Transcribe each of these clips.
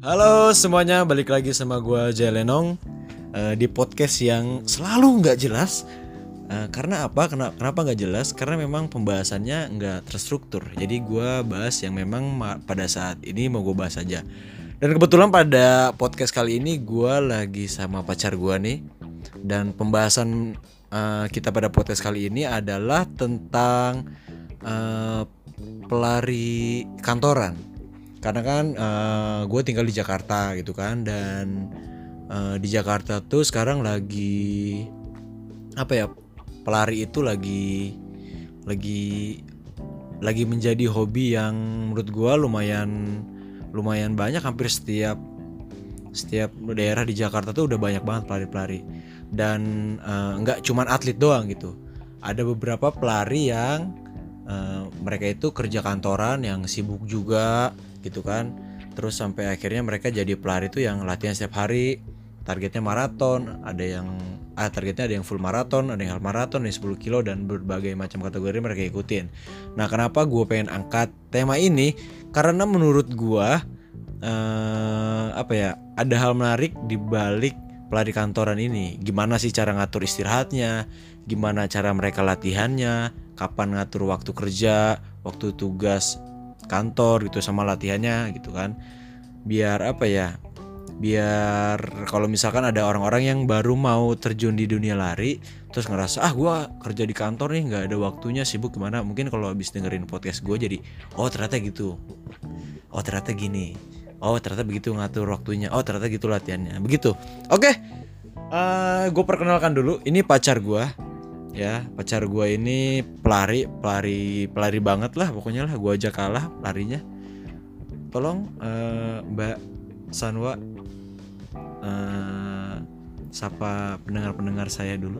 Halo semuanya, balik lagi sama gue Jalenong di podcast yang selalu nggak jelas. Karena apa? Kenapa nggak jelas? Karena memang pembahasannya nggak terstruktur. Jadi gue bahas yang memang pada saat ini mau gue bahas aja. Dan kebetulan pada podcast kali ini gue lagi sama pacar gue nih. Dan pembahasan kita pada podcast kali ini adalah tentang pelari kantoran. Karena kan gue tinggal di Jakarta gitu kan. Dan di Jakarta tuh sekarang lagi pelari itu lagi menjadi hobi yang menurut gue lumayan banyak. Hampir setiap daerah di Jakarta tuh udah banyak banget pelari-pelari. Dan nggak cuman atlet doang gitu. Ada beberapa pelari yang mereka itu kerja kantoran yang sibuk juga gitu kan. Terus sampai akhirnya mereka jadi pelari tuh yang latihan setiap hari. Targetnya maraton, targetnya ada yang full maraton, ada yang half maraton, ada yang 10 kilo dan berbagai macam kategori mereka ikutin. Nah, kenapa gue pengen angkat tema ini? Karena menurut gue ada hal menarik di balik pelari kantoran ini. Gimana sih cara ngatur istirahatnya? Gimana cara mereka latihannya? Kapan ngatur waktu kerja, waktu tugas kantor gitu sama latihannya gitu kan. Biar kalau misalkan ada orang-orang yang baru mau terjun di dunia lari terus ngerasa gue kerja di kantor nih nggak ada waktunya, sibuk gimana. Mungkin kalau habis dengerin podcast gue jadi ternyata gitu, ternyata gini, ternyata begitu ngatur waktunya, ternyata gitu latihannya begitu. Oke. Gue perkenalkan dulu, ini pacar gue ya. Pacar gue ini pelari banget lah pokoknya lah. Gue aja kalah larinya. Tolong Mbak Sanwa sapa pendengar saya dulu.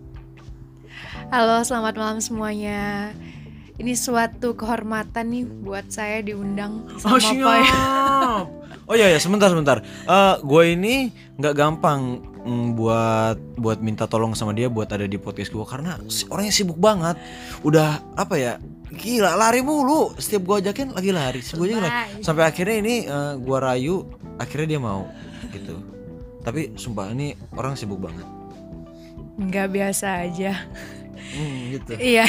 Halo, selamat malam semuanya. Ini suatu kehormatan nih buat saya diundang sama siap. Ya sebentar. Gue ini nggak gampang buat minta tolong sama dia buat ada di podcast gue karena orangnya sibuk banget. Udah gila lari mulu. Setiap gue ajakin lagi lari. Sampai akhirnya ini gue rayu, akhirnya dia mau gitu. Tapi sumpah ini orang sibuk banget. Nggak biasa aja. Gitu. Iya.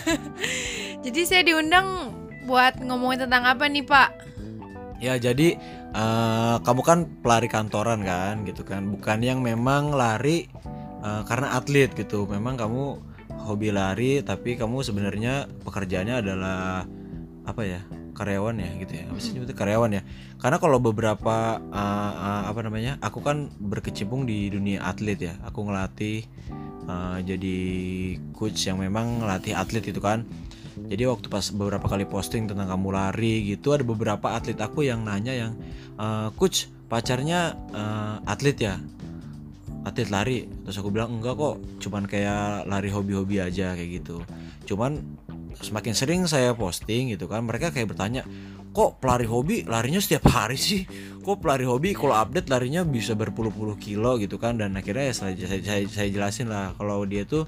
Jadi saya diundang buat ngomongin tentang apa nih Pak? Ya jadi kamu kan pelari kantoran kan gitu kan. Bukan yang memang lari karena atlet gitu. Memang kamu hobi lari tapi kamu sebenarnya pekerjaannya adalah karyawan ya gitu ya. Apa sih nyebutnya karyawan ya? Karena kalau beberapa aku kan berkecimpung di dunia atlet ya. Aku ngelatih jadi coach yang memang ngelatih atlet itu kan. Jadi waktu pas beberapa kali posting tentang kamu lari gitu, ada beberapa atlet aku yang nanya yang coach pacarnya atlet ya? Atlet lari. Terus aku bilang enggak kok, cuman kayak lari hobi-hobi aja kayak gitu. Cuman semakin sering saya posting gitu kan, mereka kayak bertanya, kok pelari hobi larinya setiap hari sih? Kok pelari hobi kalau update larinya bisa berpuluh-puluh kilo gitu kan? Dan akhirnya saya jelasin lah kalau dia tuh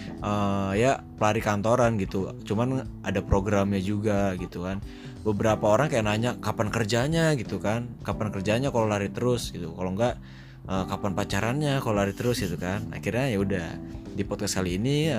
pelari kantoran gitu. Cuman ada programnya juga gitu kan. Beberapa orang kayak nanya kapan kerjanya gitu kan? Kapan kerjanya kalau lari terus gitu? Kalau enggak kapan pacarannya kalau lari terus gitu kan? Akhirnya ya udah di podcast kali ini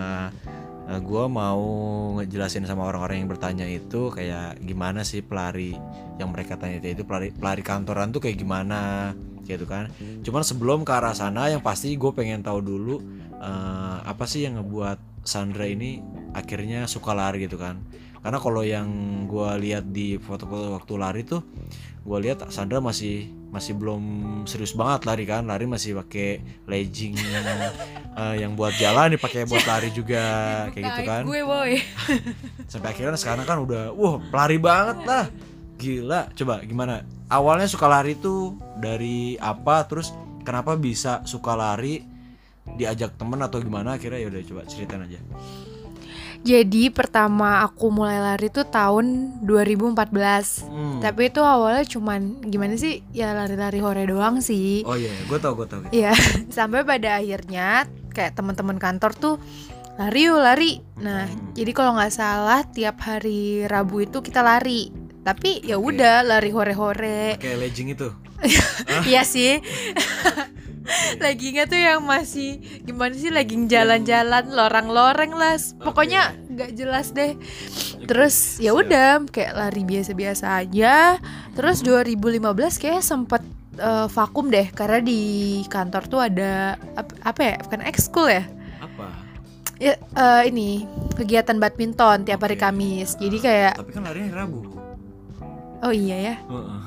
gue mau ngejelasin sama orang-orang yang bertanya itu kayak gimana sih pelari yang mereka tanya itu pelari kantoran tuh kayak gimana gitu kan. Cuman sebelum ke arah sana yang pasti gue pengen tahu dulu apa sih yang ngebuat Sandra ini akhirnya suka lari gitu kan. Karena kalau yang gue lihat di foto-foto waktu lari tuh gue lihat Sandra masih belum serius banget lari kan. Lari masih pakai legging yang buat jalan dipakai buat lari juga kayak gitu kan. Gue boy. Sampai akhirnya sekarang kan udah pelari banget lah. Gila. Coba gimana? Awalnya suka lari tuh dari apa? Terus kenapa bisa suka lari? Diajak temen atau gimana? Akhirnya ya udah coba ceritain aja. Jadi pertama aku mulai lari tuh tahun 2014. Tapi itu awalnya cuman gimana sih? Ya lari-lari hore doang sih. Oh iya, gue tau gitu. Iya, sampai pada akhirnya kayak teman-teman kantor tuh lari. Nah, jadi kalau nggak salah tiap hari Rabu itu kita lari. Tapi ya udah lari hore-hore. Kayak legging itu. Iya sih. Leggingnya tuh yang masih gimana sih, legging jalan-jalan lorang-loreng lah. Pokoknya nggak jelas deh. Terus ya udah kayak lari biasa-biasa aja. Terus 2015 kayak sempet vakum deh karena di kantor tuh ada apa ya? Bukan ekskul ya? Apa? Ya ini kegiatan badminton tiap hari Kamis. Jadi kayak Tapi kan larinya hari Rabu. oh iya ya. Heeh.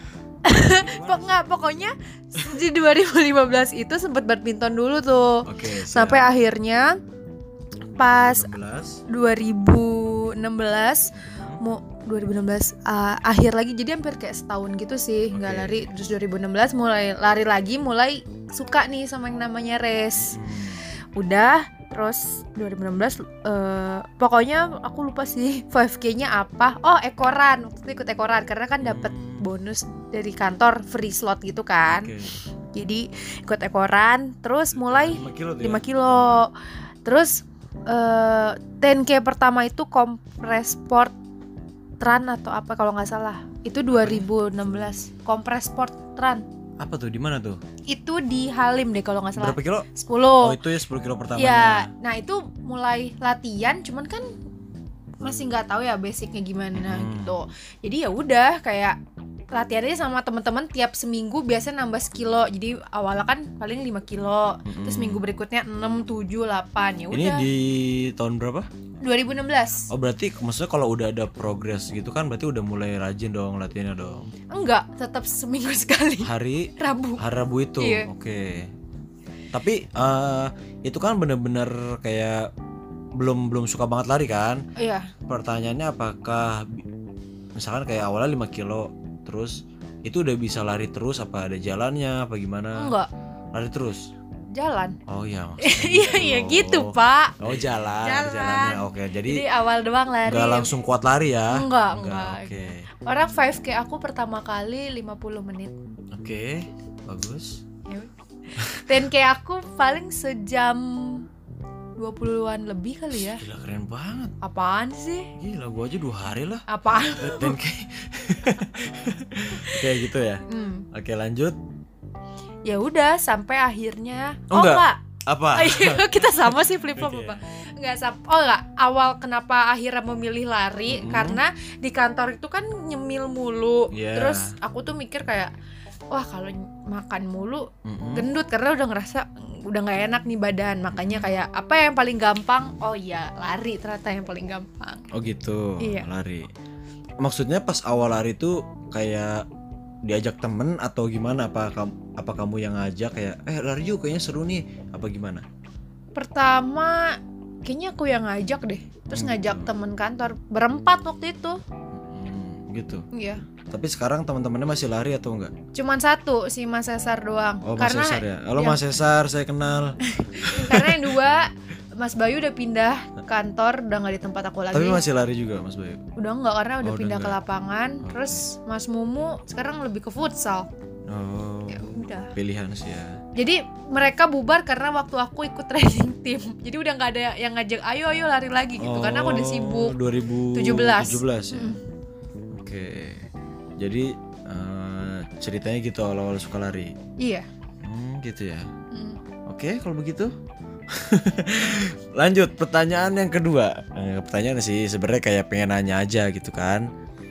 Pokoknya di 2015 itu sempat badminton dulu tuh. Oke, sampai akhirnya pas 16. 2016 mau 2016 akhir lagi, jadi hampir kayak setahun gitu sih nggak lari. Terus 2016 mulai lari lagi, mulai suka nih sama yang namanya race. Udah. Terus 2016 pokoknya aku lupa sih 5K-nya apa. Oh, ekoran. Waktu itu ikut ekoran karena kan dapat bonus dari kantor, free slot gitu kan. Jadi ikut ekoran. Terus mulai 5 kilo. Terus 10K pertama itu kompres sport run atau apa kalau nggak salah. Itu 2016 kompres sport run. Apa tuh? Di mana tuh? Itu di Halim deh kalau nggak salah. Berapa kilo? 10. Oh, itu ya 10 kilo pertamanya. Ya, nah itu mulai latihan, cuman kan masih nggak tahu ya basicnya gimana gitu. Jadi ya udah kayak latihannya sama teman-teman tiap seminggu biasanya nambah sekilo. Jadi awalnya kan paling 5 kilo. Terus minggu berikutnya 6, 7, 8. Ya udah. Ini di tahun berapa? 2016. Oh, berarti maksudnya kalau udah ada progres gitu kan berarti udah mulai rajin dong latihannya dong. Enggak, tetap seminggu sekali. Hari Rabu. Hari Rabu itu. Iya. Oke. Tapi itu kan bener-bener kayak belum suka banget lari kan? Iya. Pertanyaannya apakah misalkan kayak awalnya 5 kilo terus itu udah bisa lari terus, apa ada jalannya apa gimana? Enggak. Lari terus. Jalan. Oh iya. Iya gitu, Pak. Oh, jalannya. Oke, Jadi awal doang lari. Enggak langsung kuat lari ya? Enggak. Oke. Orang 5K aku pertama kali 50 menit. Oke, bagus. 10K aku paling sejam 20-an lebih kali ya. Gila, keren banget. Apaan sih? Gila, gua aja 2 hari lah. Apaan? 10K. Kayak gitu ya. Oke, lanjut. Ya udah sampai akhirnya. Enggak. Apa? Kita sama sih flip-flop apa? Enggak awal kenapa akhirnya memilih lari karena di kantor itu kan nyemil mulu. Terus aku tuh mikir kayak wah kalau makan mulu gendut karena udah ngerasa udah nggak enak nih badan. Makanya kayak apa yang paling gampang? Oh iya, lari ternyata yang paling gampang. Oh gitu. Iya. Lari. Maksudnya pas awal lari tuh kayak diajak temen atau gimana? Apa kamu yang ngajak kayak lari yuk kayaknya seru nih apa gimana? Pertama kayaknya aku yang ngajak deh. Terus ngajak temen kantor berempat waktu itu. Gitu. Iya. Tapi sekarang teman-temannya masih lari atau enggak? Cuman satu si Mas Cesar doang. Oh, karena, Mas Cesar ya. Halo Mas Cesar, saya kenal. Karena yang dua Mas Bayu udah pindah kantor, udah nggak di tempat aku lagi. Tapi masih lari juga Mas Bayu? Udah enggak karena udah pindah ke enggak. lapangan. Terus Mas Mumu sekarang lebih ke futsal. Oh. Ya udah. Pilihan sih ya. Jadi mereka bubar karena waktu aku ikut training tim. Jadi udah nggak ada yang ngajak ayo lari lagi gitu. Karena aku udah sibuk. 2017 ya. Oke. Jadi ceritanya gitu awal-awal suka lari. Iya. Gitu ya. Oke, kalau begitu. Lanjut pertanyaan yang kedua. Pertanyaan sih sebenarnya kayak pengen nanya aja gitu kan.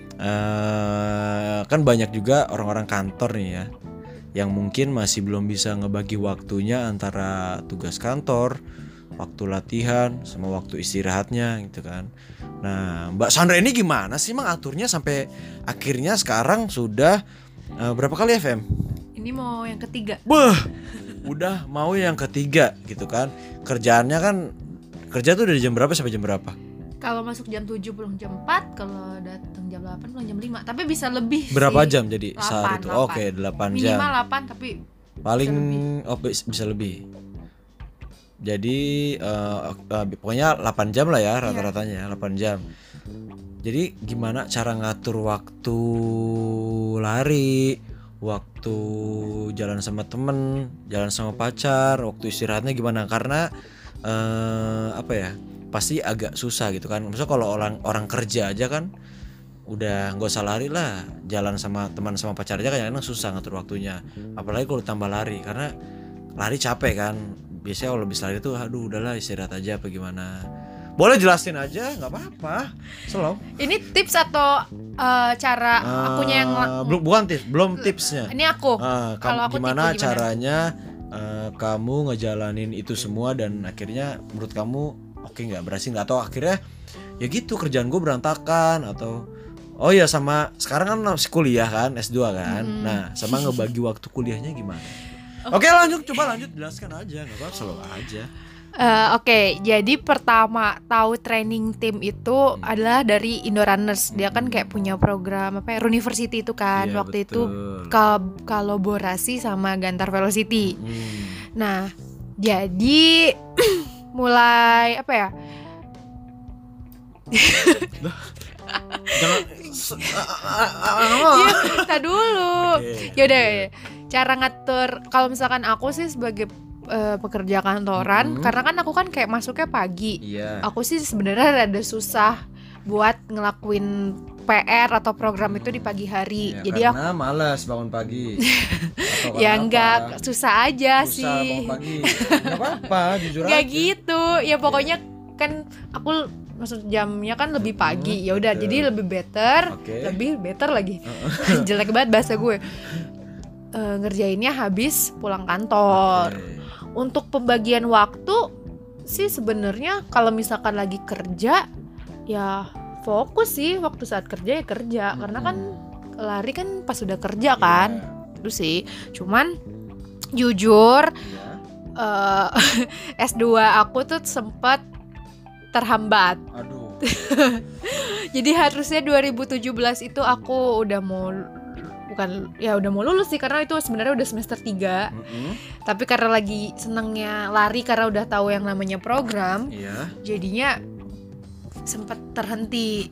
Kan banyak juga orang-orang kantor nih ya yang mungkin masih belum bisa ngebagi waktunya antara tugas kantor, waktu latihan, sama waktu istirahatnya gitu kan. Nah, Mbak Sandra ini gimana sih Mang aturnya sampai akhirnya sekarang sudah berapa kali FM? Ini mau yang ketiga. Udah mau yang ketiga gitu kan. Kerjaannya kan kerja tuh dari jam berapa sampai jam berapa? Kalau masuk jam 7 pulang jam 4, kalau datang jam 8 pulang jam 5. Tapi bisa lebih berapa sih. jam jadi 8, sehari itu? Oke, 8 jam. Minimal 8 tapi paling bisa lebih. Jadi pokoknya 8 jam lah ya rata-ratanya, 8 jam. Jadi gimana cara ngatur waktu lari, waktu jalan sama temen, jalan sama pacar, waktu istirahatnya gimana? Karena apa ya, pasti agak susah gitu kan. Maksudnya kalau orang kerja aja kan udah nggak usah lari lah, jalan sama teman sama pacar aja kadang-kadang susah ngatur waktunya, apalagi kalau tambah lari, karena lari capek kan. Biasanya kalau habis lari tuh aduh udahlah istirahat aja apa gimana. Boleh jelasin aja nggak apa-apa, slow. Ini tips atau cara akunya yang Bukan tips, belum tipsnya. ini aku. Kamu Kalau aku gimana tipe caranya kamu ngejalanin itu semua dan akhirnya menurut kamu oke nggak, berhasil nggak, atau akhirnya ya gitu kerjaan gue berantakan, atau oh ya sama sekarang kan masih kuliah kan, S2 kan. Nah, sama ngebagi waktu kuliahnya gimana? Oke, coba lanjut jelaskan aja, nggak apa-apa, selalu aja. Oke, jadi pertama tahu training tim itu adalah dari Indorunners. Dia kan kayak punya program apa ya, University itu kan. Iya, Waktu betul. itu kolaborasi sama Gantar Velocity. Nah, jadi mulai apa ya? Jangan Iya, kita dulu. Oke. Yaudah, cara ngatur kalau misalkan aku sih sebagai pekerja kantoran, karena kan aku kan kayak masuknya pagi. Iya. Aku sih sebenarnya rada susah buat ngelakuin PR atau program itu di pagi hari. Ya, Jadi karena malas bangun pagi. Atau ya karena enggak, apa? susah aja Susah sih. bangun pagi. Enggak apa-apa, jujur Enggak aja. gitu. Ya pokoknya kan aku maksud jamnya kan lebih pagi. Ya udah, betul. jadi lebih better, Oke. lebih better lagi. Jelek banget bahasa gue. Ngerjainnya habis pulang kantor. Oke. Untuk pembagian waktu sih sebenarnya kalau misalkan lagi kerja ya fokus sih, waktu saat kerja ya kerja, karena kan lari kan pas udah kerja kan. Itu sih. Cuman jujur Iya. S2 aku tuh sempat terhambat. Aduh. Jadi harusnya 2017 itu aku udah mau udah mau lulus sih, karena itu sebenarnya udah semester 3. Tapi karena lagi senengnya lari karena udah tahu yang namanya program, Iya. jadinya sempat terhenti.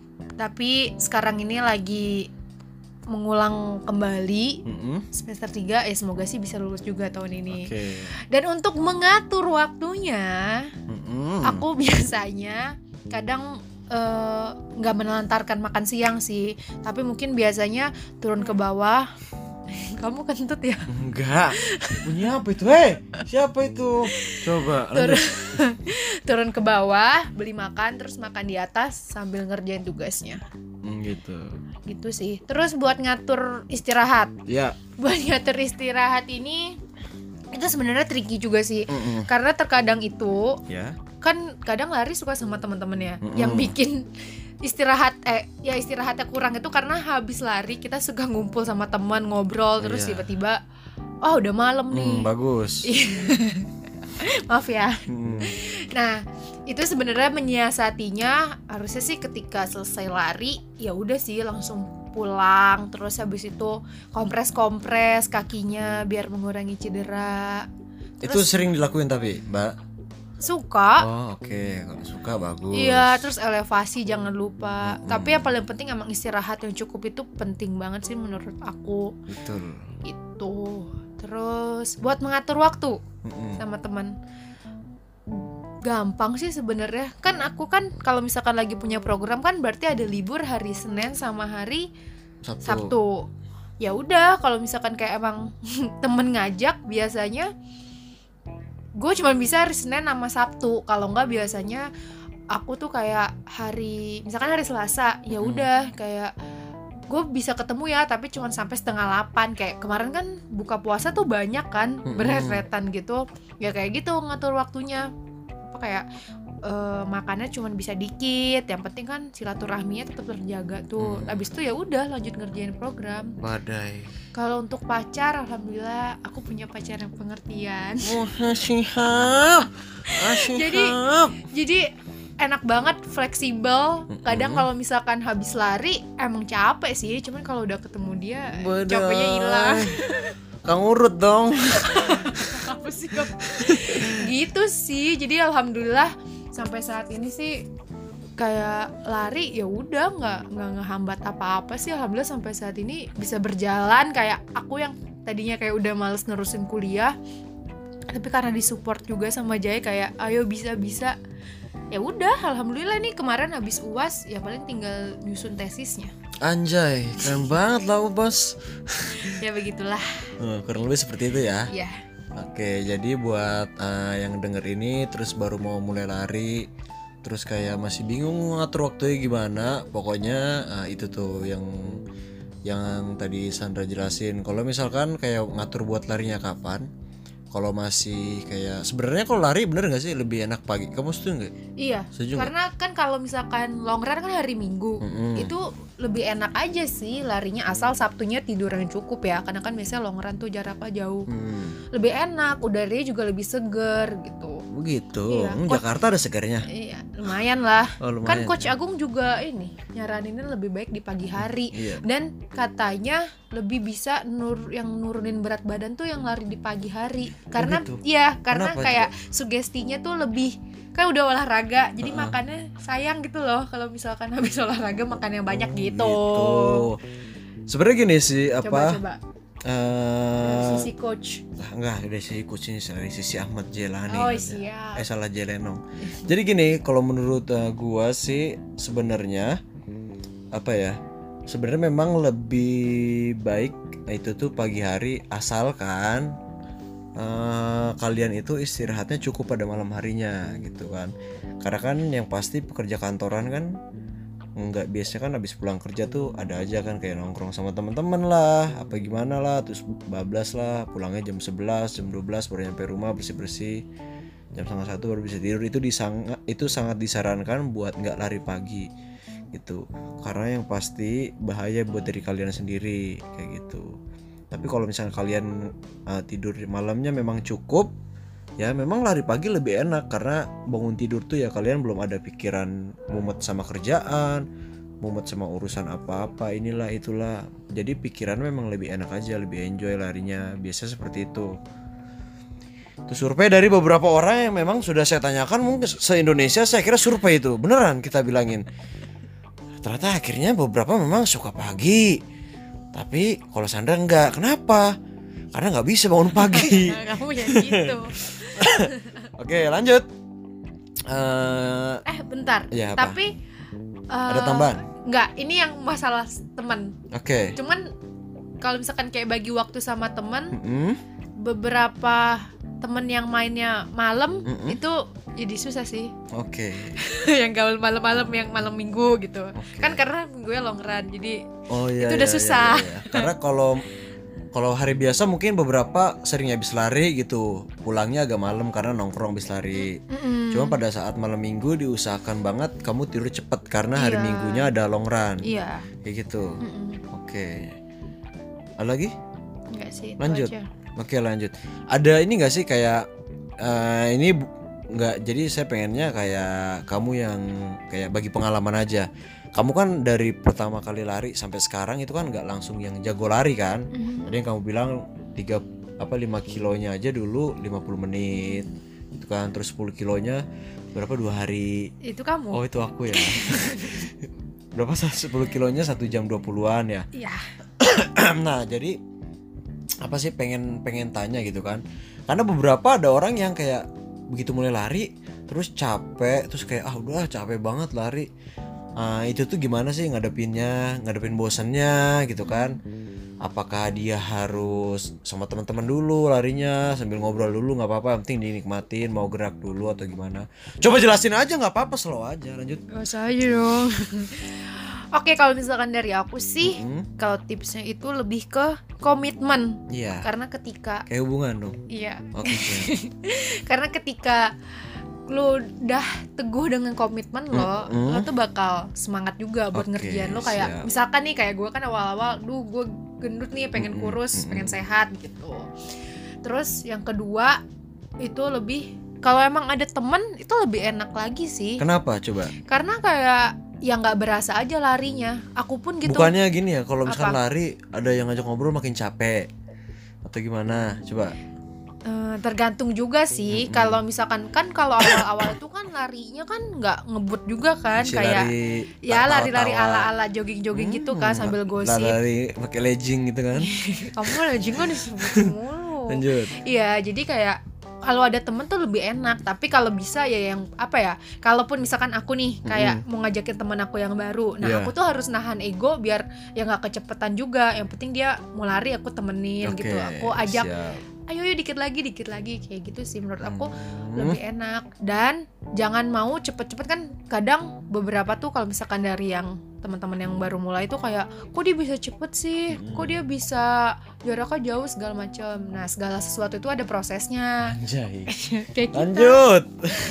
Tapi sekarang ini lagi mengulang kembali semester 3, ya semoga sih bisa lulus juga tahun ini. Oke. Dan untuk mengatur waktunya, aku biasanya kadang nggak menelantarkan makan siang sih, tapi mungkin biasanya turun ke bawah. Kamu kentut ya? Enggak. Bunyi apa itu? Siapa itu? Coba lanjut. Turun ke bawah, beli makan, terus makan di atas sambil ngerjain tugasnya. Gitu. Gitu sih. Terus buat ngatur istirahat. Ya. Buat ngatur istirahat ini itu sebenarnya tricky juga sih. Karena terkadang itu Ya. kan kadang lari suka sama teman-temannya yang bikin istirahatnya kurang itu karena habis lari kita suka ngumpul sama teman ngobrol, terus Iya. tiba-tiba udah malam nih. Bagus. Maaf ya. Nah, itu sebenarnya menyiasatinya harusnya sih ketika selesai lari ya udah sih langsung pulang, terus habis itu kompres kakinya biar mengurangi cedera. Itu sering dilakuin tapi, Mbak. Suka. Oh, oke. Kalau suka bagus. Iya, terus elevasi jangan lupa. Tapi yang paling penting emang istirahat yang cukup itu penting banget sih menurut aku. Betul. Itu. Terus buat mengatur waktu sama teman. Gampang sih sebenarnya. Kan aku kan kalau misalkan lagi punya program kan berarti ada libur hari Senin sama hari Sabtu. Ya udah, kalau misalkan kayak emang temen ngajak biasanya gue cuma bisa hari Senin sama Sabtu. Kalau enggak biasanya aku tuh kayak misalkan hari Selasa, ya udah kayak gue bisa ketemu ya, tapi cuma sampai 7:30. Kayak kemarin kan buka puasa tuh banyak kan, bereretan gitu. Ya kayak gitu ngatur waktunya. Apa kayak makannya cuma bisa dikit, yang penting kan silaturahminya tetap terjaga tuh. Habis itu ya udah lanjut ngerjain program. Badai. Kalau untuk pacar, alhamdulillah aku punya pacar yang pengertian. Oh, siap. Jadi enak banget, fleksibel. Kadang kalau misalkan habis lari emang capek sih, cuman kalau udah ketemu dia capeknya hilang. Kang urut dong. Apa sih kamu? Gitu sih. Jadi alhamdulillah sampai saat ini sih kayak lari ya udah nggak ngehambat apa-apa sih. Alhamdulillah sampai saat ini bisa berjalan. Kayak aku yang tadinya kayak udah males nerusin kuliah, tapi karena disupport juga sama Jaya kayak ayo bisa ya udah, alhamdulillah nih kemarin habis UAS ya paling tinggal nyusun tesisnya. Anjay, keren banget lah bos. Ya begitulah. Kurang lebih seperti itu ya. Ya. Oke, jadi buat yang denger ini terus baru mau mulai lari, terus kayak masih bingung ngatur waktunya gimana, pokoknya itu tuh yang tadi Sandra jelasin. Kalau misalkan kayak ngatur buat larinya kapan, kalau masih kayak sebenarnya kalau lari bener nggak sih lebih enak pagi? Kamu setuju nggak? Iya, Setuju nggak? karena kan kalau misalkan long run kan hari Minggu, itu lebih enak aja sih larinya asal Sabtunya tidur yang cukup ya, karena kan biasanya long run tuh jaraknya jauh. Lebih enak, udaranya juga lebih seger gitu. Begitu. Iya, Jakarta ada segarnya. Iya, lumayan lah. Oh, lumayan. Kan Coach Agung juga ini nyaraninnya lebih baik di pagi hari. Iya. Dan katanya lebih bisa yang nurunin berat badan tuh yang lari di pagi hari. Karena gitu? iya, karena Kenapa kayak sugestinya tuh lebih kan udah olahraga. Jadi makannya sayang gitu loh kalau misalkan habis olahraga makan yang banyak gitu. Sebenarnya gini sih apa? Coba-coba. Dari sisi coach. Enggak, dari sisi coach ini dari sisi Ahmad Jelani. Oh, siap. Salah Jelenong. Jadi gini, kalau menurut gua sih sebenarnya apa ya? Sebenarnya memang lebih baik itu tuh pagi hari asalkan kalian itu istirahatnya cukup pada malam harinya gitu kan. Karena kan yang pasti pekerja kantoran kan nggak, biasanya kan habis pulang kerja tuh ada aja kan kayak nongkrong sama teman-teman lah apa gimana lah, terus bablas lah, pulangnya jam 11 jam 12 baru nyampe rumah bersih-bersih, jam 12:30 baru bisa tidur. Itu sangat disarankan buat nggak lari pagi gitu, karena yang pasti bahaya buat diri kalian sendiri kayak gitu. Tapi kalau misalnya kalian tidur malamnya memang cukup, ya memang lari pagi lebih enak, karena bangun tidur tuh ya kalian belum ada pikiran mumet sama kerjaan, mumet sama urusan apa-apa, inilah itulah. Jadi pikiran memang lebih enak aja, lebih enjoy larinya, biasa seperti itu. Itu survei dari beberapa orang yang memang sudah saya tanyakan, mungkin se-Indonesia saya kira survei itu beneran kita bilangin. Ternyata akhirnya beberapa memang suka pagi, tapi kalau Sandra enggak. Kenapa? Karena nggak bisa bangun pagi. Kamu yang gitu. Oke, lanjut. Bentar. Ya, apa? Tapi Ada tambahan? Enggak, ini yang masalah teman. Oke. Cuman kalau misalkan kayak bagi waktu sama teman, beberapa temen yang mainnya malam itu jadi susah sih. Oke. Yang gaul malam-malam, yang malam minggu gitu. Kan karena minggunya long run, jadi itu udah susah. Iya. Karena kalau hari biasa mungkin beberapa sering habis lari gitu, pulangnya agak malam karena nongkrong habis lari. Cuma pada saat malam minggu diusahakan banget kamu tidur cepet karena hari minggunya ada long run. Iya. Kayak gitu. Oke. Ada lagi? Enggak sih. Lanjut. Itu aja. Oke, lanjut. Ada ini nggak sih kayak ini nggak, jadi saya pengennya kayak kamu yang kayak bagi pengalaman aja. Kamu kan dari pertama kali lari sampai sekarang itu kan nggak langsung yang jago lari kan. Tadi yang kamu bilang 5 kilonya aja dulu 50 menit itu kan, terus 10 kilonya berapa 2 hari. Itu kamu. Oh, itu aku ya. Berapa 10 kilonya 1 jam 20-an ya. Iya. Nah, jadi apa sih pengen tanya gitu kan, karena beberapa ada orang yang kayak begitu mulai lari terus capek, terus kayak udah capek banget lari, itu tuh gimana sih ngadepin bosannya gitu kan. Apakah dia harus sama teman-teman dulu larinya sambil ngobrol dulu, nggak apa-apa, yang penting dinikmatin, mau gerak dulu atau gimana? Coba jelasin aja, nggak apa-apa, slow aja, lanjut. Gak usah aja dong. Oke, kalau misalkan dari aku sih, kalau tipsnya itu lebih ke komitmen. Iya. Karena ketika Kayak hubungan dong. Iya. Oke. Karena ketika lu udah teguh dengan komitmen lo tuh bakal semangat juga buat Oke, ngerjain lo. Kayak siap. misalkan nih, kayak gue kan awal-awal, gue gendut nih, pengen kurus, pengen sehat gitu. Terus yang kedua itu lebih, kalau emang ada temen itu lebih enak lagi sih. Kenapa coba? Karena kayak ya nggak berasa aja larinya. Aku pun gitu. Bukannya gini ya, kalau misalkan Apa? lari ada yang ngajak ngobrol makin capek atau gimana? Coba. Tergantung juga sih. Kalau misalkan kan kalau awal-awal itu kan larinya kan nggak ngebut juga kan, Si kayak lari ya tawa-tawa. lari-lari ala-ala jogging-jogging gitu kan sambil gosip. Lari pakai legging gitu kan. Kamu legging kan disebut mulu. Lanjut. Iya, jadi kayak kalau ada temen tuh lebih enak. Tapi kalau bisa ya yang apa ya, kalaupun misalkan aku nih kayak mau ngajakin teman aku yang baru, nah aku tuh harus nahan ego biar ya nggak kecepetan juga. Yang penting dia mau lari aku temenin gitu, aku ajak ayo yuk dikit lagi kayak gitu sih menurut aku lebih enak. Dan jangan mau cepet-cepet, kan kadang beberapa tuh kalau misalkan dari yang teman-teman yang baru mulai tuh kayak kok dia bisa cepet sih, kok dia bisa jaraknya jauh segala macam. Nah segala sesuatu itu ada prosesnya. Anjay. Kayak kita. Lanjut.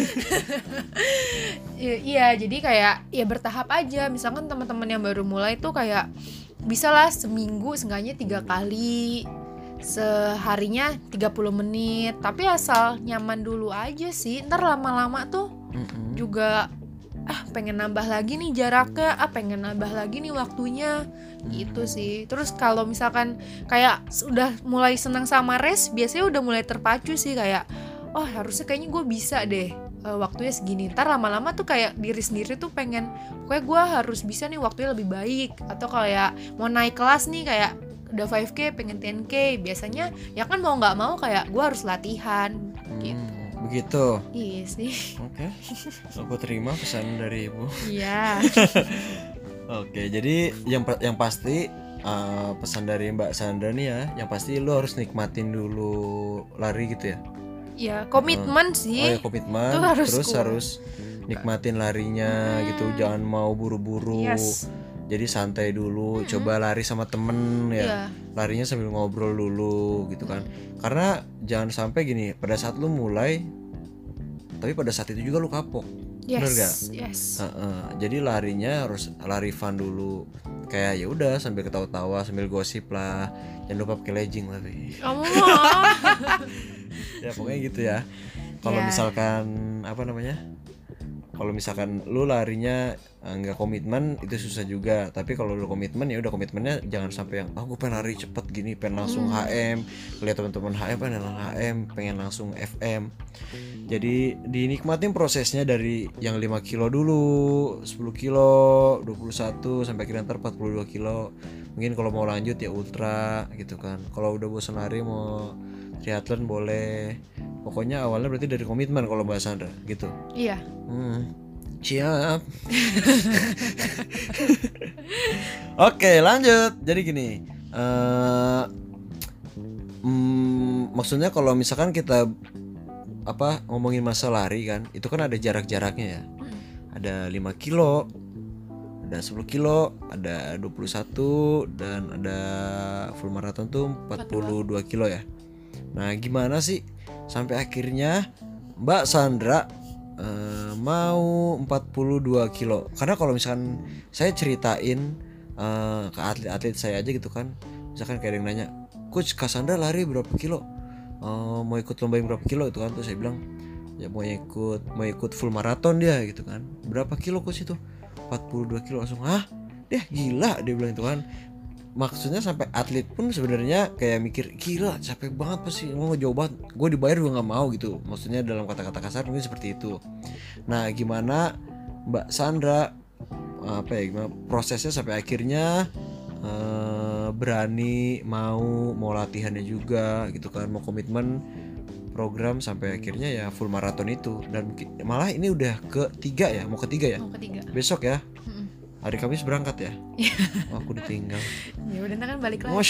Iya, jadi kayak ya bertahap aja. Misalkan teman-teman yang baru mulai tuh kayak bisa lah seminggu seenggaknya 3 kali, seharinya 30 menit. Tapi asal nyaman dulu aja sih. Ntar lama-lama tuh juga pengen nambah lagi nih jaraknya, pengen nambah lagi nih waktunya gitu sih. Terus kalau misalkan kayak udah mulai senang sama race, biasanya udah mulai terpacu sih kayak oh harusnya kayaknya gue bisa deh waktunya segini. Ntar lama-lama tuh kayak diri sendiri tuh pengen pokoknya gue harus bisa nih waktunya lebih baik. Atau kayak mau naik kelas nih, kayak udah 5K pengen 10K, biasanya ya kan mau nggak mau kayak gue harus latihan gitu. Begitu. Iya sih. Oke. Aku terima pesan dari ibu. Iya. Oke, jadi yang pasti pesan dari Mbak Sandra nih ya, yang pasti lu harus nikmatin dulu lari gitu ya. Ya komitmen sih. Oh ya komitmen. Terus harus nikmatin larinya gitu, jangan mau buru-buru. Jadi santai dulu, coba lari sama temen ya. Larinya sambil ngobrol dulu gitu kan. Karena jangan sampai gini, pada saat lu mulai tapi pada saat itu juga lu kapok. Bener gak? Yes. Jadi larinya harus lari fun dulu. Kayak ya udah sambil ketawa-tawa, sambil gosip lah. Jangan lupa pakai legging tapi. Ya pokoknya gitu ya. Kalau misalkan apa namanya? Kalau misalkan lu larinya nggak komitmen itu susah juga. Tapi kalau lu komitmen ya udah komitmennya jangan sampai yang gue pengen lari cepet gini, pengen langsung HM, lihat teman-teman pengen langsung FM. Jadi dinikmatin prosesnya dari yang 5 kilo dulu, 10 kilo, 21 sampai akhirnya ntar 42 kilo. Mungkin kalau mau lanjut ya ultra gitu kan. Kalau udah bosan lari mau triathlon boleh. Pokoknya awalnya berarti dari komitmen kalau Mbak Sandra gitu. Iya. Siap. Oke lanjut. Jadi gini, maksudnya kalau misalkan kita ngomongin masa lari kan, itu kan ada jarak-jaraknya ya. Ada 5 kilo, ada 10 kilo, ada 21 dan ada full marathon tuh 42 kilo ya. Nah gimana sih sampai akhirnya Mbak Sandra mau 42 kilo? Karena kalau misalkan saya ceritain ke atlet-atlet saya aja gitu kan, misalkan kayak ada yang nanya, Coach Kak Sandra lari berapa kilo? Mau ikut lomba yang berapa kilo itu kan? Terus saya bilang ya mau ikut full marathon dia gitu kan. Berapa kilo Coach itu? 42 kilo. Langsung deh gila dia bilang itu kan. Maksudnya sampai atlet pun sebenarnya kayak mikir gila capek banget pasti mau jauh banget, gue dibayar gue nggak mau gitu. Maksudnya dalam kata-kata kasar mungkin seperti itu. Nah gimana Mbak Sandra gimana prosesnya sampai akhirnya berani mau latihannya juga gitu kan, mau komitmen program sampai akhirnya ya full marathon itu. Dan malah ini udah ketiga ya, mau ketiga ya? Mau ketiga. Besok ya? Hari Kamis berangkat ya? Aku ditinggal. Ya udah kan balik lagi.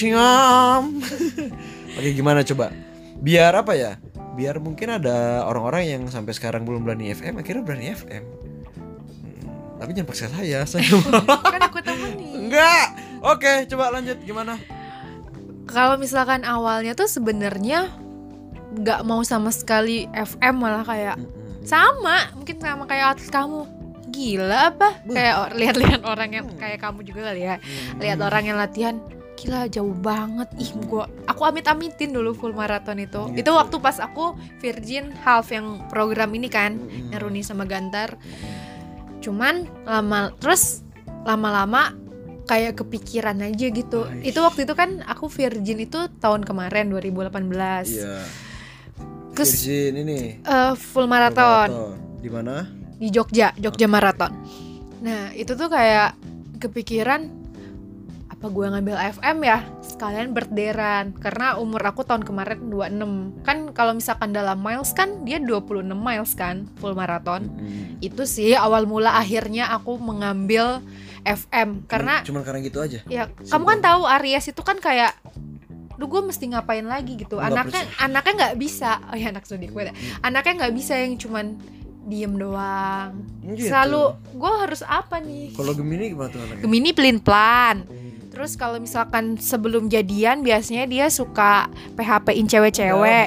Oke gimana coba? Biar apa ya? Biar mungkin ada orang-orang yang sampai sekarang belum berani FM, akhirnya berani FM. Tapi jangan paksa saya kan aku temenin. Enggak. Oke, coba lanjut gimana? Kalau misalkan awalnya tuh sebenarnya nggak mau sama sekali FM, malah kayak mungkin sama kayak atlet kamu. Gila apa? Kayak lihat-lihat orang yang kayak kamu juga kali ya. Lihat orang yang latihan, gila jauh banget. Aku amit-amitin dulu full marathon itu. Itu waktu pas aku Virgin Half yang program ini kan, Runi sama Gantar. Cuman lama-lama kayak kepikiran aja gitu. Itu waktu itu kan aku Virgin itu tahun kemarin 2018. Iya. Terus Virgin ini full marathon. Di mana? Di Jogja Marathon. Nah itu tuh kayak kepikiran kenapa gue ngambil FM ya? Sekalian berderan. Karena umur aku tahun kemarin 26. Kan kalau misalkan dalam miles kan dia 26 miles kan, full marathon. Itu sih awal mula akhirnya aku mengambil FM. Karena cuman karena gitu aja. ya kamu kan tahu Aries itu kan kayak duh gue mesti ngapain lagi gitu. Anaknya nggak bisa. Oh ya anak zodiak gue. Anaknya nggak bisa yang cuman diem doang. Gitu. Selalu gue harus apa nih? Kalau Gemini gimana tuh anaknya? Gemini pelin-pelan. Terus kalau misalkan sebelum jadian biasanya dia suka PHP-in cewek-cewek.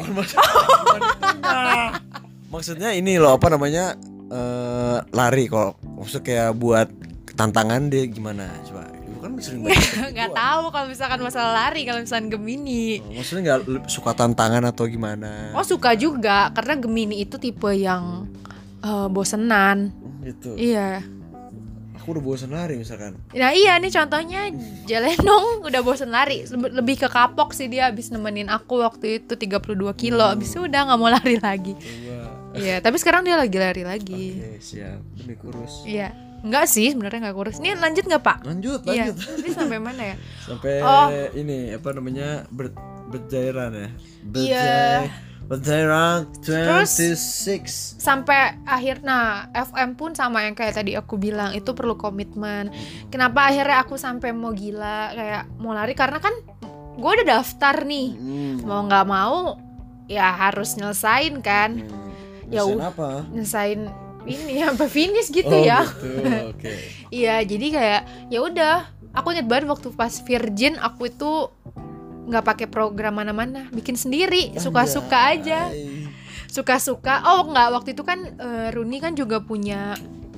Maksudnya ini loh apa namanya lari kok. Maksudnya kayak buat tantangan dia gimana coba? Kan sering banget. Nggak tahu kalau misalkan masalah lari kalau misalkan Gemini. Maksudnya nggak suka tantangan atau gimana? Oh suka juga karena Gemini itu tipe yang bosenan. Gitu. Iya. Aku udah bosan lari misalkan. Nah iya nih contohnya Jelenong udah bosen lari. Lebih ke kapok sih dia habis nemenin aku waktu itu 32 kilo. Habis itu udah gak mau lari lagi. Iya tapi sekarang dia lagi lari lagi. Oke siap. Lebih kurus. Iya. Enggak sih sebenarnya gak kurus. Ini lanjut gak Pak? Lanjut. Iya. Ini sampai mana ya? Sampai ini apa namanya berjairan ya. Iya. Berjairan 26. Sampai akhir FM pun sama yang kayak tadi aku bilang itu perlu komitmen. Kenapa akhirnya aku sampai mau gila kayak mau lari karena kan gue udah daftar nih. Mau nggak mau ya harus nyelesain kan. Ya apa? Nyelesain ini sampai finish gitu ya. Gitu. Okay. Iya jadi kayak ya udah aku inget banget waktu pas Virgin aku itu nggak pakai program mana-mana, bikin sendiri, suka-suka aja, suka-suka. Oh nggak waktu itu kan Runi kan juga punya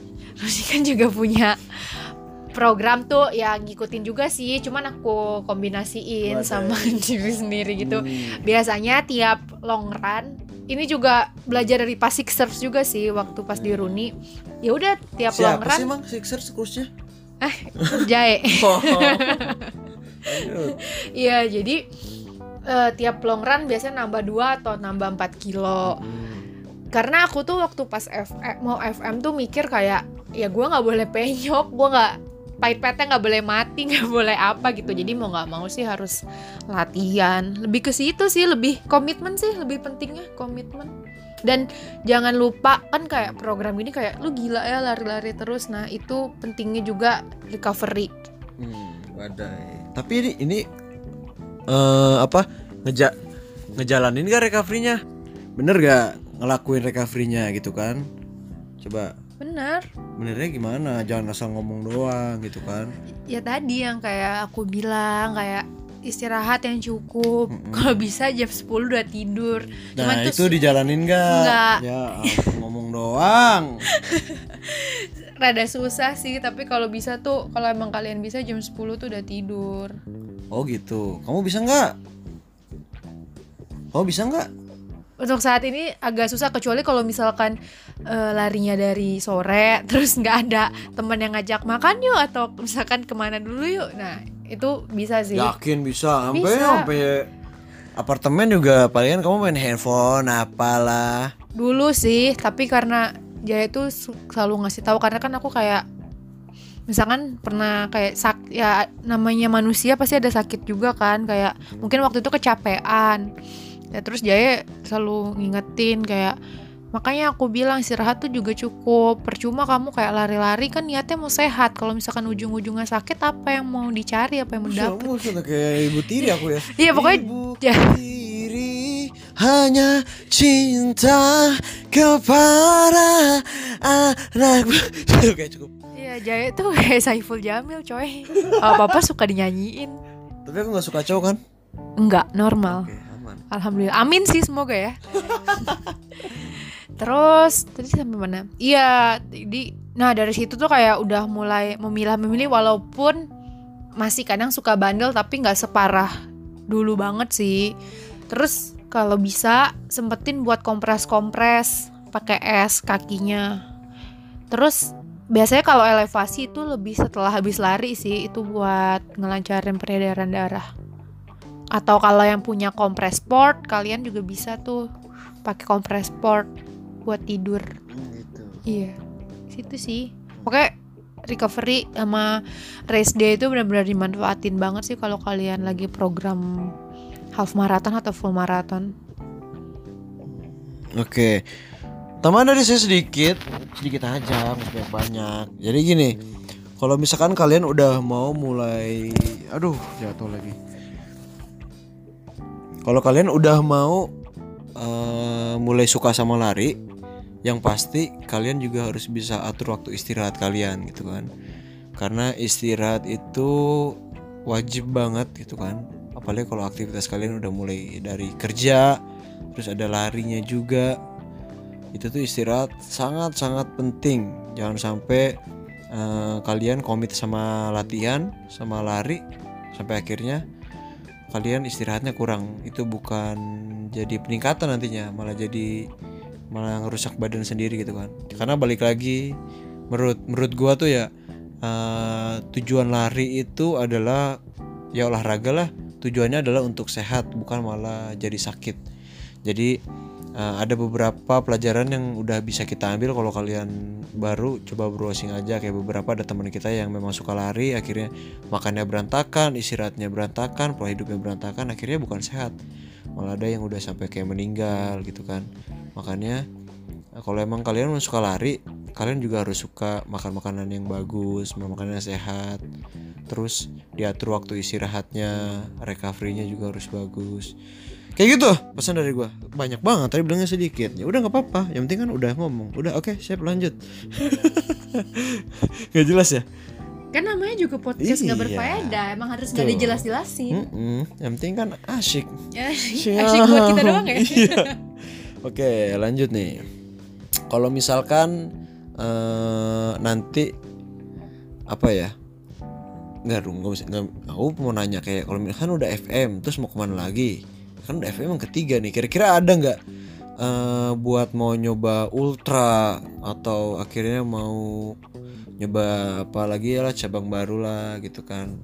program tuh ya ngikutin juga sih, cuman aku kombinasiin sama diri sendiri gitu. Biasanya tiap long run ini juga belajar dari pas Sixers juga sih waktu pas di Runi. Ya udah tiap long run. Siapa sih emang Sixers kursnya? Jae. Iya jadi tiap long run biasanya nambah 2 atau nambah 4 kilo. Karena aku tuh waktu pas mau FM tuh mikir kayak ya gue nggak boleh penyok, gue nggak pahit-pahitnya nggak boleh mati, nggak boleh apa gitu. Jadi mau nggak mau sih harus latihan. Lebih ke situ sih, lebih komitmen sih, lebih pentingnya komitmen. Dan jangan lupa kan kayak program ini kayak lu gila ya lari-lari terus. Nah itu pentingnya juga recovery. Wadai. Tapi ini ngejalanin gak recovery-nya? Bener gak ngelakuin recovery-nya gitu kan? Coba. Benernya gimana? Jangan asal ngomong doang gitu kan? Ya tadi yang kayak aku bilang kayak istirahat yang cukup. Kalau bisa jam 10 udah tidur. Nah cuman itu dijalanin gak? Ya ngomong doang. Rada susah sih, tapi kalau bisa tuh kalau emang kalian bisa jam 10 tuh udah tidur. Oh gitu. Kamu bisa nggak? Untuk saat ini agak susah kecuali kalau misalkan larinya dari sore terus nggak ada teman yang ngajak makan yuk atau misalkan kemana dulu yuk. Nah itu bisa sih. Yakin bisa? Sampai apartemen juga palingan kamu main handphone apalah. Dulu sih, tapi karena Jaya itu selalu ngasih tahu karena kan aku kayak misalkan pernah kayak ya namanya manusia pasti ada sakit juga kan, kayak mungkin waktu itu kecapean ya, terus Jaya selalu ngingetin kayak makanya aku bilang istirahat tuh juga cukup, percuma kamu kayak lari-lari kan niatnya mau sehat, kalau misalkan ujung-ujungnya sakit apa yang mau dicari, apa yang mau dapet. Kamu sudah kayak ibu tiri aku ya. Iya pokoknya ibu tiri hanya cinta kepada anak. Oke cukup. Iya Jaya tuh kayak Saiful Jamil coy, apa-apa suka dinyanyiin. Tapi aku gak suka cowok kan? Enggak, normal. Oke, aman. Alhamdulillah, amin sih semoga ya. Terus tadi sampai mana? Iya, nah dari situ tuh kayak udah mulai memilah-memilih, walaupun masih kadang suka bandel tapi nggak separah dulu banget sih. Terus kalau bisa sempetin buat kompres pakai es kakinya. Terus biasanya kalau elevasi itu lebih setelah habis lari sih, itu buat ngelancarin peredaran darah. Atau kalau yang punya kompres sport, kalian juga bisa tuh pakai kompres sport buat tidur. Gitu. Iya, situ sih. Oke, recovery sama race day itu benar-benar dimanfaatin banget sih kalau kalian lagi program half marathon atau full marathon. Oke. Tambahan dari saya sedikit aja, nggak banyak. Jadi gini, kalau misalkan kalian udah mau mulai, aduh jatuh lagi. Kalau kalian udah mau mulai suka sama lari, yang pasti kalian juga harus bisa atur waktu istirahat kalian gitu kan. Karena istirahat itu wajib banget gitu kan. Apalagi kalau aktivitas kalian udah mulai dari kerja, terus ada larinya juga. Itu tuh istirahat sangat-sangat penting. Jangan sampai kalian komit sama latihan, sama lari sampai akhirnya kalian istirahatnya kurang. Itu bukan jadi peningkatan nantinya, malah ngerusak badan sendiri gitu kan. Karena balik lagi menurut gua tuh ya, tujuan lari itu adalah ya olahraga lah. Tujuannya adalah untuk sehat, bukan malah jadi sakit. Jadi ada beberapa pelajaran yang udah bisa kita ambil kalau kalian baru coba browsing aja. Kayak beberapa ada teman kita yang memang suka lari, akhirnya makannya berantakan, istirahatnya berantakan, pola hidupnya berantakan, akhirnya bukan sehat, malah ada yang udah sampai kayak meninggal gitu kan. Makanya kalau emang kalian suka lari, kalian juga harus suka makan makanan yang bagus, makanan yang sehat, terus diatur waktu istirahatnya, recovery-nya juga harus bagus. Kayak gitu pesan dari gue. Banyak banget tadi bilangnya sedikit. Ya udah nggak apa-apa, yang penting kan udah ngomong. Udah oke, siap lanjut. Gak jelas ya? Kan namanya juga podcast nggak berfaedah, emang harus nggak dijelas-jelasin. Yang penting kan asik. Asik buat kita doang ya. Iya. Oke, lanjut nih. Kalau misalkan nanti apa ya? Aku mau nanya kayak kalau misalkan udah FM terus mau kemana lagi? Kan udah FM yang ketiga nih. Kira-kira ada nggak buat mau nyoba ultra atau akhirnya mau nyoba apa lagi ya lah, cabang baru lah gitu kan?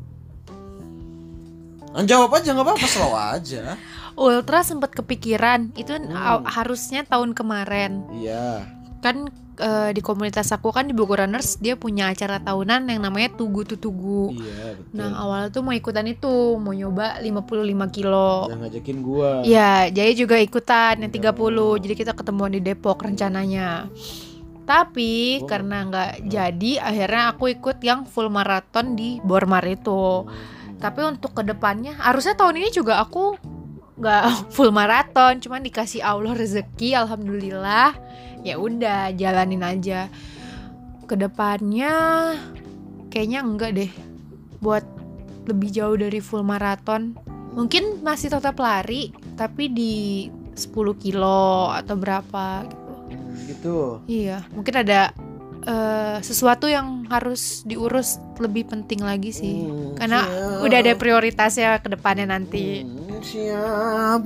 Jawab aja nggak apa-apa, slow aja. Ultra sempat kepikiran itu harusnya tahun kemarin. Iya. Kan di komunitas aku kan di Bogor Runners dia punya acara tahunan yang namanya Tugu Tugu. Iya, betul. Nah awalnya tuh mau ikutan itu, mau nyoba 55 kilo. Jangan ngajakin gua. Iya, Jaya juga ikutan yang 30. Jadi kita ketemuan di Depok rencananya. Tapi karena nggak jadi, akhirnya aku ikut yang full marathon di Bormar itu. Tapi untuk kedepannya, harusnya tahun ini juga aku nggak full marathon, cuman dikasih Allah rezeki, alhamdulillah. Ya udah, jalanin aja. Kedepannya kayaknya enggak deh, buat lebih jauh dari full marathon. Mungkin masih tetap lari, tapi di 10 kilo atau berapa gitu. Gitu. Iya, mungkin ada sesuatu yang harus diurus lebih penting lagi sih. Karena udah ada prioritasnya ke depannya nanti. Siap.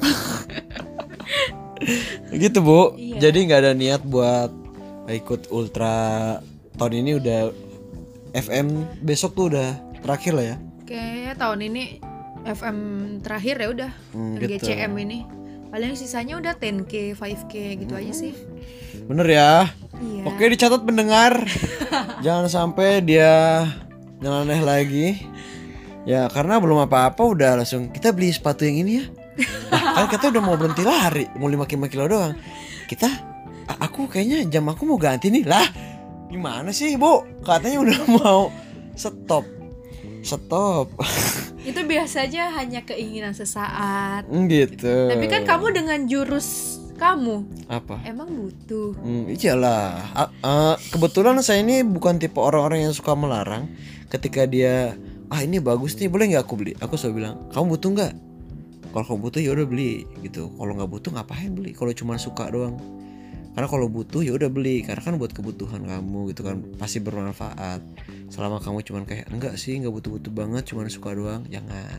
Gitu Bu. Iya. Jadi nggak ada niat buat ikut ultra tahun ini. Udah FM besok tuh udah terakhir lah ya. Kayaknya tahun ini FM terakhir ya udah. Gitu. GCM ini. Paling sisanya udah 10K, 5K gitu aja sih. Bener ya. Iya. Oke, dicatat pendengar. Jangan sampai dia nyeleneh lagi. Ya karena belum apa-apa udah langsung kita beli sepatu yang ini ya. Kan kita udah mau berhenti lari, mau 5 kilo doang. Aku kayaknya jam aku mau ganti nih. Lah, gimana sih Bu? Katanya udah mau stop. Itu biasanya hanya keinginan sesaat. Gitu. Tapi kan kamu dengan jurus kamu apa? Emang butuh. Iyalah. Kebetulan saya ini bukan tipe orang-orang yang suka melarang. Ketika dia ini bagus nih, boleh nggak aku beli? Aku selalu bilang, kamu butuh nggak? Kalau kamu butuh ya udah beli gitu. Kalau nggak butuh ngapain beli? Kalau cuma suka doang. Karena kalau butuh ya udah beli, karena kan buat kebutuhan kamu gitu kan, pasti bermanfaat. Selama kamu cuma kayak enggak sih, nggak butuh-butuh banget, cuma suka doang, jangan.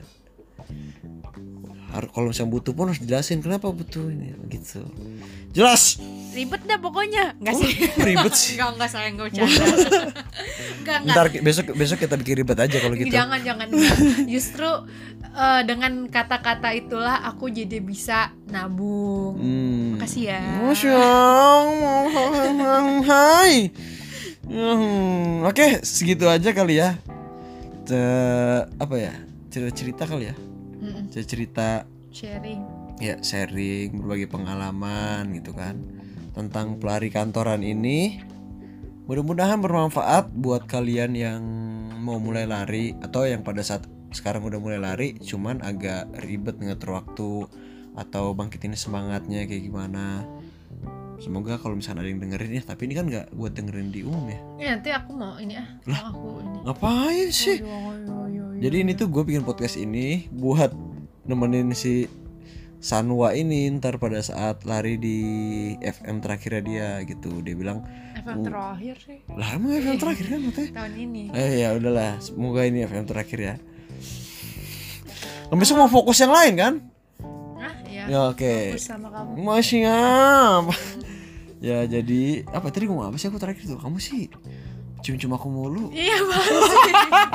Kalau misalnya butuh pun harus jelasin kenapa butuh ini gitu. Jelas. Ribet dah pokoknya. Enggak sih. Ribet sih. Enggak sayang, enggak bercanda. Enggak. Ntar besok kita bikin ribet aja kalau gitu. Jangan. Justru dengan kata-kata itulah aku jadi bisa nabung. Makasih ya. Masya Allah. Hai. Oke, segitu aja kali ya. Apa ya? Cerita kali ya. Cerita Sharing. ya, sharing, berbagi pengalaman gitu kan tentang pelari kantoran ini. Mudah-mudahan bermanfaat buat kalian yang mau mulai lari atau yang pada saat sekarang udah mulai lari cuman agak ribet ngatur waktu atau bangkitin semangatnya kayak gimana. Semoga kalau misalnya ada yang dengerin ya, tapi ini kan nggak buat dengerin di umum ya. Ya nanti aku mau ini Lah, aku ini. Ngapain sih? Jadi ini tuh gue bikin podcast ini buat nemenin si Sanwa ini ntar pada saat lari di FM terakhirnya dia gitu. Dia bilang FM terakhir sih lah emang FM terakhir kan katanya. tahun ini. Ya udahlah, semoga ini FM terakhir ya. Nah, besok mau fokus yang lain kan? Ya Ya oke. fokus sama kamu. Masih ngap. Ya jadi apa tadi ngomong apa sih aku terakhir tuh? Kamu sih cium-cium aku mulu. Iya banget sih.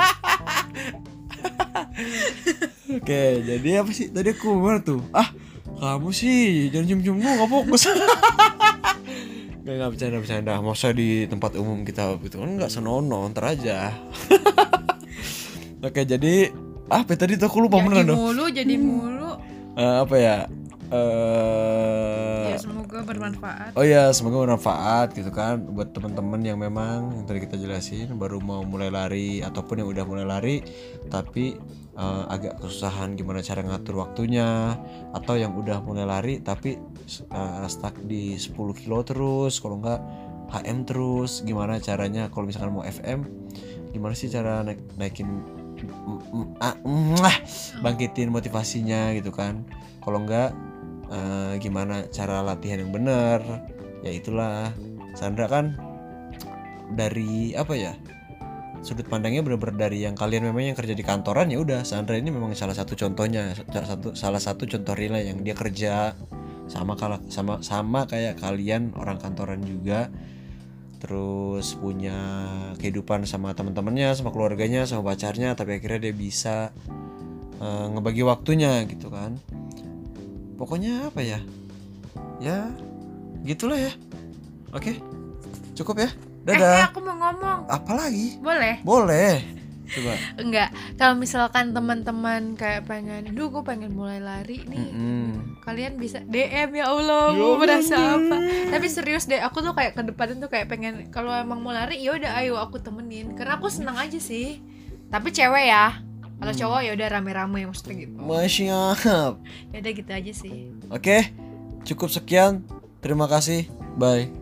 Oke, jadi apa sih tadi aku ngomong tuh? Kamu sih jangan cium-cium lu, nggak fokus. Nggak bercanda. Masa di tempat umum kita gitu kan nggak senonoh, ntar aja. Oke, jadi apa tadi tuh aku lupa beneran dong. Jadi mulu. Apa ya? Ya semoga bermanfaat. Oh ya, semoga bermanfaat gitu kan buat teman-teman yang memang yang tadi kita jelasin baru mau mulai lari ataupun yang udah mulai lari tapi agak kesusahan gimana cara ngatur waktunya, atau yang udah mulai lari tapi stuck di 10 kilo terus, kalau enggak HM terus, gimana caranya kalau misalkan mau FM, gimana sih cara naikin bangkitin motivasinya gitu kan, kalau enggak gimana cara latihan yang benar. Ya itulah, Sandra kan dari apa ya, sudut pandangnya benar-benar dari yang kalian memang yang kerja di kantoran. Ya udah, Sandra ini memang salah satu contohnya, salah satu contoh real yang dia kerja sama kayak kalian orang kantoran juga, terus punya kehidupan sama teman-temannya, sama keluarganya, sama pacarnya, tapi akhirnya dia bisa ngebagi waktunya gitu kan. Pokoknya apa ya, ya gitulah ya. Oke, cukup ya, dadah. Aku mau ngomong. Apa lagi? Boleh. Coba. Enggak, kalau misalkan teman-teman kayak pengen, gue pengen mulai lari nih, kalian bisa DM. Ya Allah, gue merasa apa. Tapi serius deh, aku tuh kayak ke depan tuh kayak pengen, kalau emang mau lari ya udah ayo aku temenin, karena aku senang aja sih. Tapi cewek ya. Kalau cowok ya udah rame-rame maksudnya gitu. Siap. Ya udah gitu aja sih. Oke, cukup sekian. Terima kasih. Bye.